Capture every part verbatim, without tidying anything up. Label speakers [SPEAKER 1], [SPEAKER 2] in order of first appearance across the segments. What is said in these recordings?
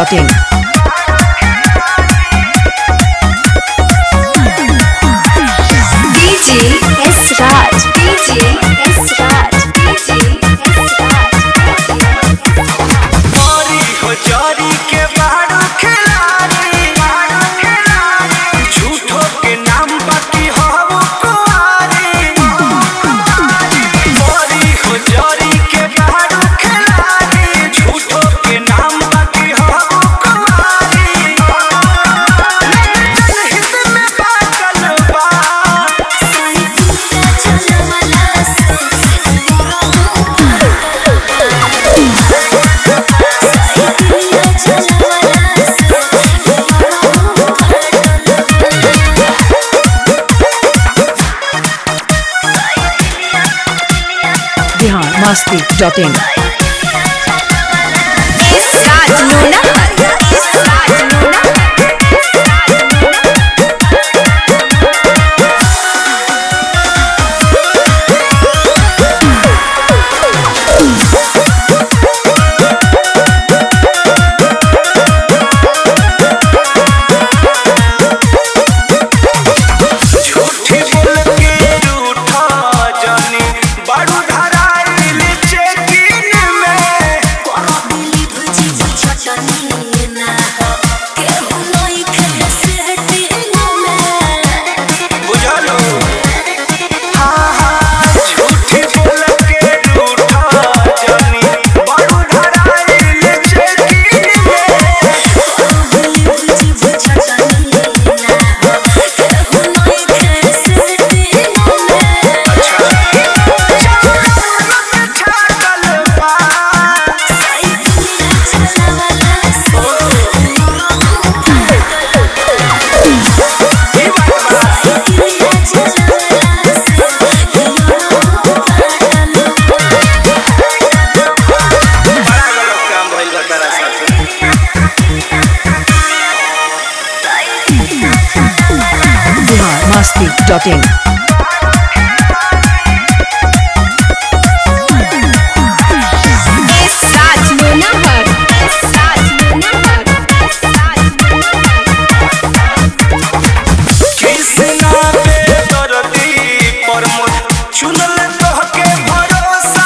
[SPEAKER 1] Dot in.
[SPEAKER 2] DJ S Raj, DJ S Raj, DJ S Raj.
[SPEAKER 3] मोरी हो चोरी के बाड़ू खिलाड़ी, झूठो के नाम बाकी हो कुआरी। मोरी हो चोरी के बाड़ू खिलाड़ी, झूठो के नाम बाकी हो कुआरी। हित में पागल बा
[SPEAKER 1] Bihar Masti dot in.
[SPEAKER 2] S Raj Nona, S Raj Nona.
[SPEAKER 3] झूठी बोल के रूठा जानी बाड़ू धराइल चेकिन में। बुझलो हाँ हाँ झूठी बोल के रूठा जानी बाड़ू धराइल चेकिन में। छागल बा ई बात बा। बड़ा गलत काम भइल बा तारा साथे।
[SPEAKER 1] Bihar Masti dot in.
[SPEAKER 2] S Raj Nona पर, एस राज नोना पर, एस राज नोना पर।
[SPEAKER 3] कृष्णा पे दरदी प्रमोद चुनल तोहके भरोसा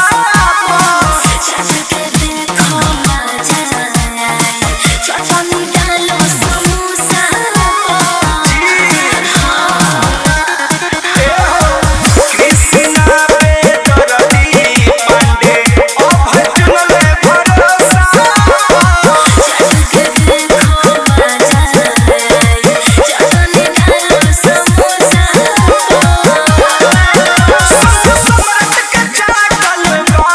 [SPEAKER 3] कृष्णा पे दरदी पांडे अभय चुनल भरोसा। सम्राट के छागल बा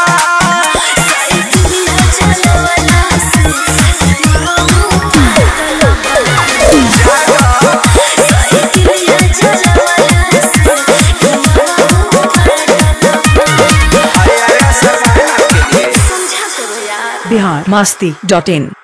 [SPEAKER 1] बिहार मस्ती डॉट इन।